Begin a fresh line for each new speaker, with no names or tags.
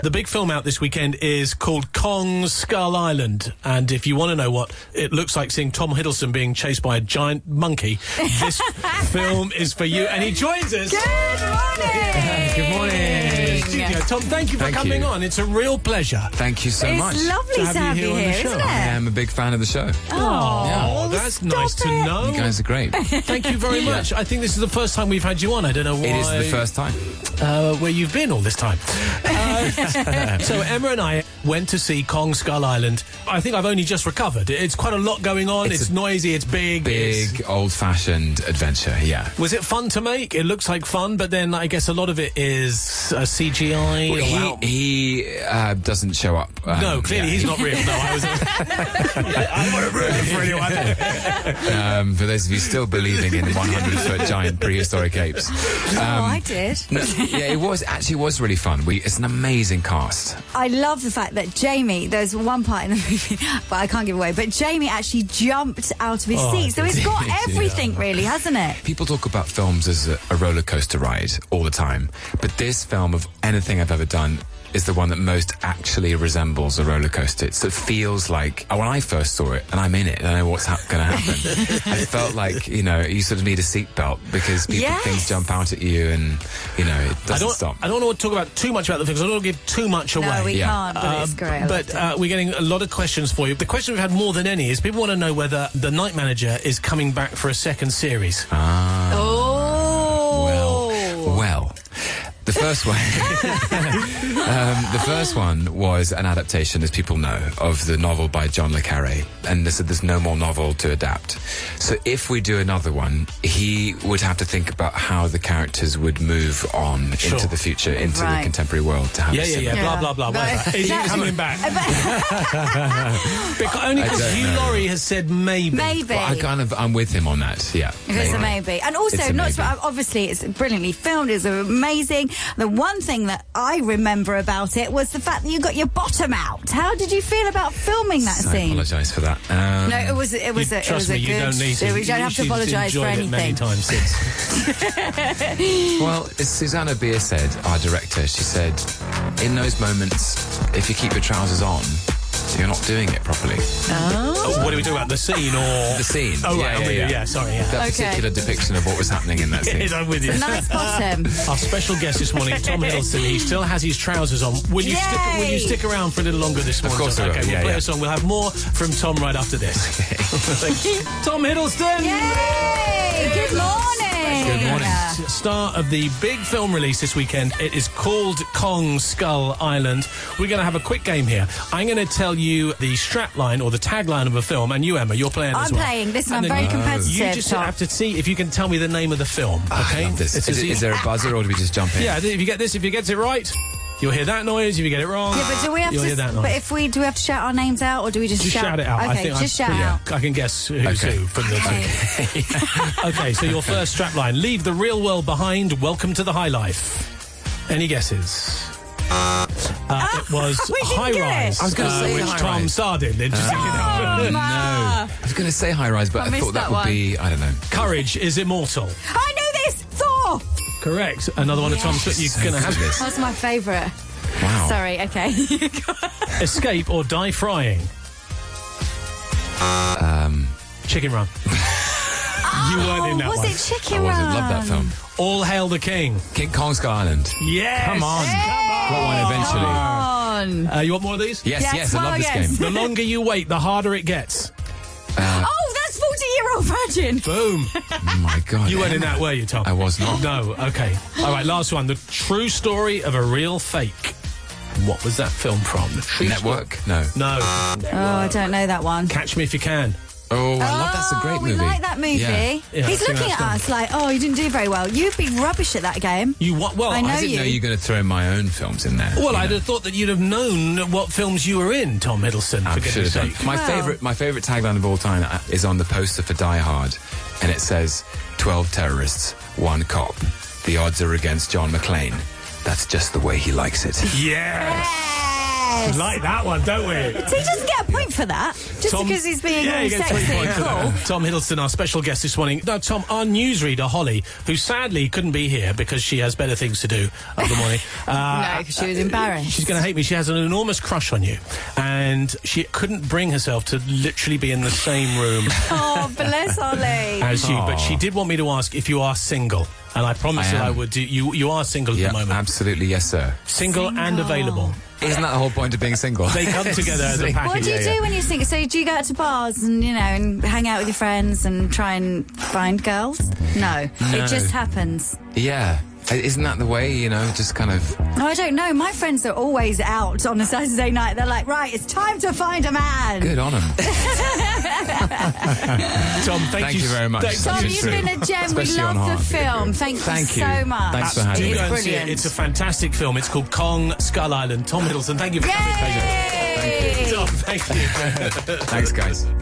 The big film out this weekend is called Kong Skull Island, and if you want to know what it looks like seeing Tom Hiddleston being chased by a giant monkey, this film is for you, and he joins us.
Good morning.
Good morning. Tom, thank you for coming on. It's a real pleasure.
Thank you so much.
It's lovely to have you here, isn't it?
I am a big fan of the show.
Oh, that's nice to know.
You guys are great.
Thank you very much. I think this is the first time we've had you on. I don't know why.
It is the first time.
Where you've been all this time. So Emma and I went to see Kong Skull Island. I think I've only just recovered. It's quite a lot going on. It's noisy. It's big.
Big, old-fashioned adventure, yeah.
Was it fun to make? It looks like fun, but then I guess a lot of it is CGI.
Well, he doesn't show up.
No, clearly he's not real. No, I was... I want to ruin it for anyone.
For those of you still believing in 100-foot giant prehistoric apes.
I did.
Yeah, it was really fun. It's an amazing cast.
I love the fact that Jamie, there's one part in the movie, but I can't give away, but Jamie actually jumped out of his seat. So it's got everything, really, hasn't it?
People talk about films as a roller coaster ride all the time, but this film, of anything I've ever done, is the one that most actually resembles a roller coaster. It feels like, when I first saw it, and I'm in it, I know what's going to happen. I felt like, you sort of need a seatbelt because things jump out at you and, it doesn't stop.
I don't want to talk about too much about the film because I don't want to give too much away.
No, we can't, but it's great.
But we're getting a lot of questions for you. The question we've had more than any is people want to know whether The Night Manager is coming back for a second series.
Well. The first one, the first one was an adaptation, as people know, of the novel by John le Carré, and there's no more novel to adapt. So if we do another one, he would have to think about how the characters would move on into the future, into the contemporary world. To have
blah blah blah. Is he coming back? Only because Hugh Laurie has said maybe.
Well,
I'm with him on that. Yeah,
it's a maybe, and also obviously it's brilliantly filmed. It's amazing. The one thing that I remember about it was the fact that you got your bottom out. How did you feel about filming that scene?
I apologise for that.
No, it was a good.
You don't need to.
We don't have to apologise for anything.
Many times since.
Well, as Susanna Bier said, our director, she said, in those moments, if you keep your trousers on, you're not doing it properly.
What are we talking about? The scene or
the scene?
Oh right, I'm with you. Yeah, sorry. Yeah.
That particular depiction of what was happening in that scene.
I'm with you.
Nice bottom.
Our special guest this morning, Tom Hiddleston. He still has his trousers on. Will you stick around for a little longer this morning?
Of course I will.
Okay, we'll play a song. We'll have more from Tom right after this. Tom Hiddleston.
Yay! Good morning.
Good morning.
Start of the big film release this weekend. It is called Kong Skull Island. We're going to have a quick game here. I'm going to tell you the strapline or the tagline of a film, and you, Emma, you're playing as well.
I'm playing. Listen, I'm very competitive.
You just have to see if you can tell me the name of the film. Okay?
I love this. Is there a buzzer, or do we just jump in?
Yeah, if you get it right, you'll hear that noise. If you get it wrong,
do we have
you'll hear that noise.
But do we have to shout our names out, or do we just
shout it out?
Okay, just shout out.
I can guess who's who from the two. Okay, so your first strapline: leave the real world behind. Welcome to the high life. Any guesses? It was High Rise.
I was going to say
which Tom starred in.
No. I was going to say High Rise, but I thought that would be, I don't know.
Courage is Immortal.
I know this! Thor!
Correct. Another one of Tom's. You're going to have this.
That's my favourite.
Wow.
Sorry, okay.
Escape or Die Frying. Chicken Run. You weren't in that one.
Was it Chicken Run?
I love that film.
All Hail the King.
King Kong Skull Island.
Yes.
Come on. Got one eventually.
You want more of these?
Yes, I love this game.
The longer you wait, the harder it gets.
That's 40-Year-Old Virgin.
Boom.
Oh my God.
You weren't in that, were you, Tom?
I was not.
No, okay. All right, last one. The true story of a real fake. What was that film from? The True
Network?
Story? No.
I don't know that one.
Catch Me If You Can.
Oh, I love that's a great movie.
We like that movie.
Yeah.
He's looking at us like, you didn't do very well. You've been rubbish at that game.
Well,
I
didn't know you were going to throw my own films in there.
Well, I'd have thought that you'd have known what films you were in, Tom Hiddleston.
I should have done. My favourite tagline of all time is on the poster for Die Hard, and it says, 12 terrorists, 1 cop. The odds are against John McClane. That's just the way he likes it.
Yes.
Yes.
Like that one, don't we?
So he doesn't get a point for that, just because he's being all
he gets 3
sexy and
points for
cool.
that. Tom Hiddleston, our special guest this morning. No, Tom, our newsreader, Holly, who sadly couldn't be here because she has better things to do of the morning.
No, because she was embarrassed.
She's going to hate me. She has an enormous crush on you. And she couldn't bring herself to literally be in the same room
Oh, bless Holly.
as you. But she did want me to ask if you are single. And I promised that I would do. You are single at the moment.
Absolutely, yes, sir.
Single and available.
Isn't that the whole point of being single?
They come together as a package.
What do you do when you're single? So do you go out to bars and, and hang out with your friends and try and find girls? No. It just happens.
Yeah. Isn't that the way, just kind of...
No, I don't know. My friends are always out on a Saturday night. They're like, right, it's time to find a man.
Good on them.
Tom, thank you
very much.
Tom, you've been a gem. We
Especially on
love the
Heart.
film. Thank you so much.
Thanks for having
Do
me.
go
It's
and see it.
brilliant.
It's a fantastic film. It's called Kong Skull Island. Tom Hiddleston, thank you for coming.
Yay!
Tom, thank you.
Thanks, guys.